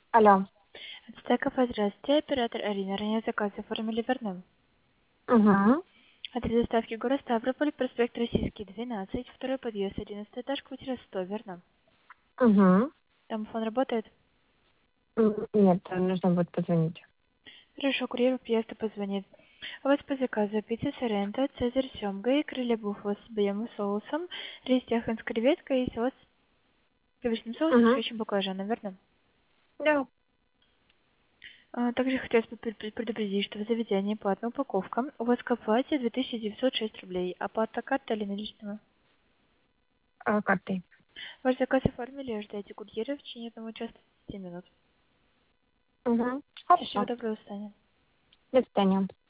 Алло. Отстойка, здравствуйте, оператор Арина. Ранее заказ оформили верным. Угу. Адрес доставки город Ставрополь, проспект Российский, 12, второй подъезд, 11 этаж, квартира 100, верно? Угу. Домофон работает? Нет, нужно будет позвонить. Хорошо, курьер приезда позвонит. У вас по заказу пицца Соренто, цезарь с семгой, крылья буффало с бьем соусом, рис яхан с креветкой и соус с сливочным соусом с Угу. свежим баклажаном, верно? Да. Также хотелось бы предупредить, что в заведении платная упаковка. У вас к оплате 2906 рублей. Оплата карта или наличного? Картой. Ваш заказ оформили, ожидайте курьера в течение 1 часа 10 минут. Угу. Всего Хорошо. доброго, Саня. До свидания.